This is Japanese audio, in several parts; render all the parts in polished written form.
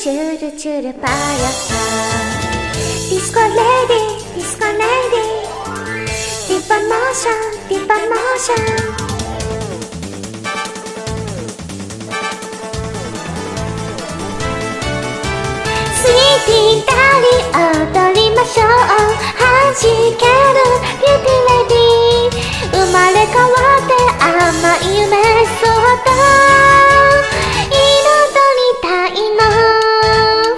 チュルチュルパヤパディスコレディディスコレディディパモーションディパモーションスイーティーダリ踊りましょう弾けるビューティーレディー生まれ変わって甘い夢そっと彩りたいの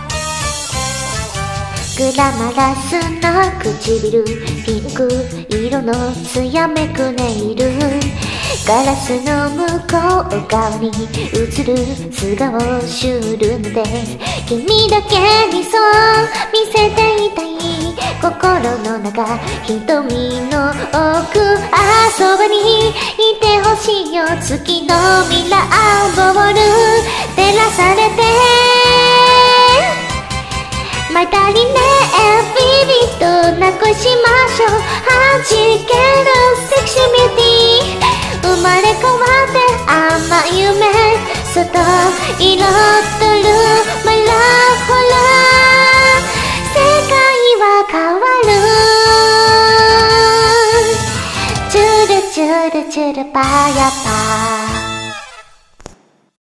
グラマラスな唇ピンク色の艶めくネイルガラスの向こう側に映る素顔シュールで君だけにそう見せていたい心の中瞳の奥そばにいてほしいよ月のミラーボール照らされてまたりねビビッとなくしましょう弾けるセクシービューティー生まれ変わって甘い夢そっと彩るマイラホラ世界は変わるチュルチュルチュルパヤパ